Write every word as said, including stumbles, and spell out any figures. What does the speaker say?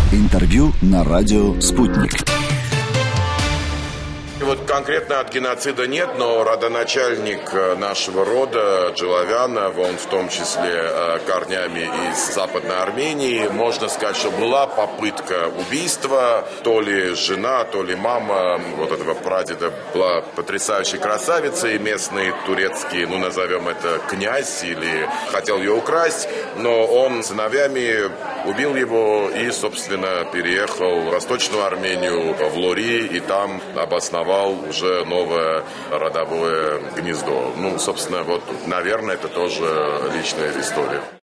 Интервью на радио «Спутник». Вот конкретно от геноцида нет, но родоначальник нашего рода, Джилавянов, он в том числе корнями из Западной Армении. Можно сказать, что была попытка убийства. То ли жена, то ли мама вот этого прадеда была потрясающей красавицей. Местный турецкий, ну назовем это князь, или хотел ее украсть. Но он с сыновьями убил его и, собственно, переехал в Восточную Армению, в Лори, и там обосновал уже новое родовое гнездо. Ну, собственно, вот, наверное, это тоже личная история.